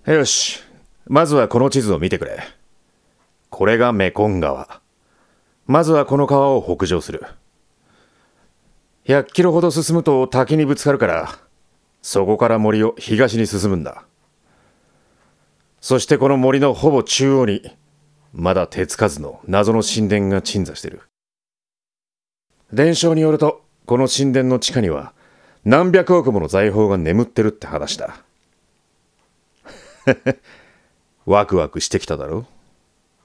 よし、まずはこの地図を見てくれ。これがメコン川。まずはこの川を北上する。100キロほど進むと滝にぶつかるから、そこから森を東に進むんだ。そしてこの森のほぼ中央に、まだ手つかずの謎の神殿が鎮座してる。伝承によると、この神殿の地下には何百億もの財宝が眠ってるって話だ。ワクワクしてきただろう。